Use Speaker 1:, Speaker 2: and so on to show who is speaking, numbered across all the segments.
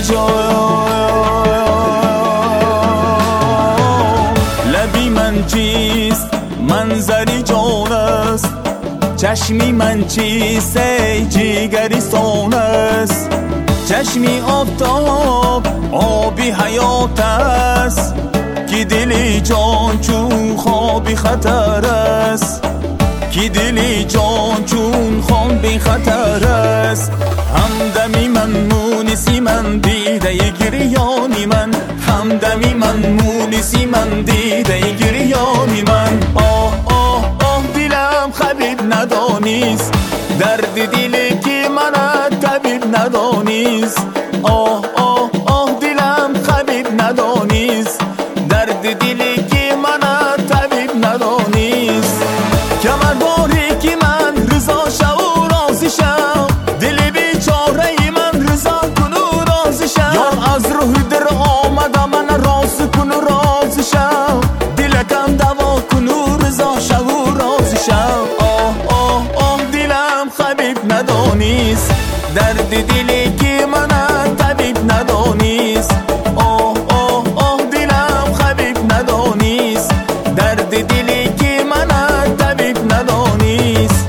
Speaker 1: لبی من چیست منظری جان است، چشمی من چیست جیگری سان است. چشمی آفتاب آبی حیات است، کی دلی جان چون خوابی خطر است. کی دلی جان چون خوابی خطر است. همدمی من مونسی من دیده گریانی من، همدمی من مونسی من دیده گریانی من. آه آه آه دلم خبیب ندانیست، درد دلی که من طبیب ندانیست. آه آه آه دلم خبیب ندانیست، درد دلی که من طبیب ندانیست. کمر باری که من رضا شو و راضی شو، دل بیچاره من رضا کن و راضی شو. یار از روح در آمده من راضی کن و راضی شو، دلکم دوا کن و رضا شو و راضی شو. آه آه آه دلم خبیب ندانیست، درد دلی که من طبیب ندانیست. آه آه آه دلم خبیب ندانیست، درد دلی که من طبیب ندانیست.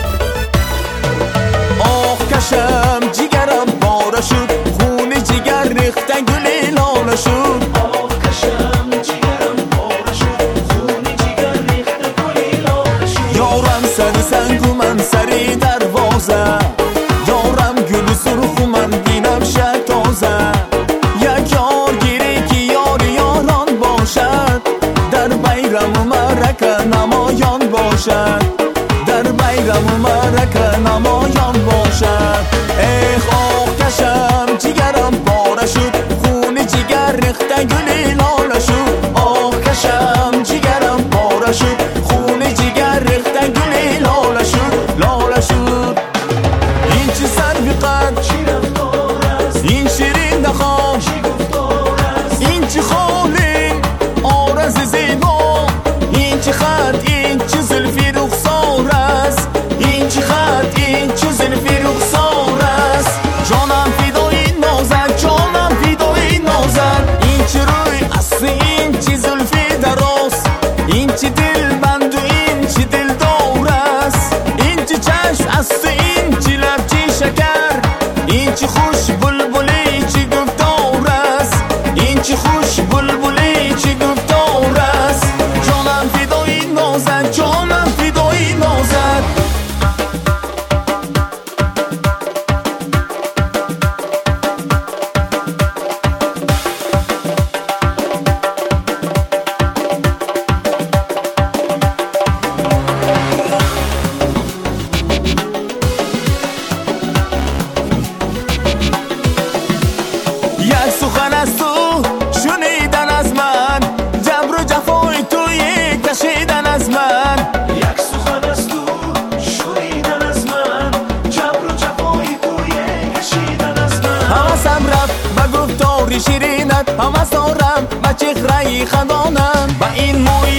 Speaker 1: آه کشم جگرم پاره شد، خون جگر ریخته گل لاله شد.
Speaker 2: آه کشم جگرم پاره شد، خون جگر ریخته گل لاله شد.
Speaker 1: یارم سر سنگ و من سری دروازه، یارم گل سرخ و من بینم شد تازه. یک یار گیری که یار یاران باشد، در بیرم و مرکه نمایان باشد. در بیرم و مرکه نمایان باشد. ایخ آه کشم جگرم پاره شد، خون جگر ریخته گل لاله شد. آه کشم جگرم پاره شد، خون جگر ریخته گل لاله شد. لاله شد این چه سربقت
Speaker 2: چی رفتار است،
Speaker 1: این شیرین نخواه
Speaker 2: چی گفتار است.
Speaker 1: این چه خالی آرز زیبا، این چه خط این چه زلفی رخسار است. این چه خط این چه زلفی رخسار است. جانم فدای نازک، جانم فدای نازک. این چه روی اصل این چه زلفی دراست، این چه دل بند و این چه دل دار است. این چه چشم اصل این چه لب چه شکر، این چه خوش بلبلی چه گفتار است. این چه خوش بلبلی چه گفتار است. جانم فدای نازک، جانم فدای نازک. یک سخن از تو شنیدن از من، جبر و جفای توی کشیدن از من.
Speaker 2: یک سخن از تو شنیدن از من، جبر و جفای توی کشیدن از من.
Speaker 1: حواسم رفت به گفتار شیرینت، هوس دارم به چهره خندانت، به این موی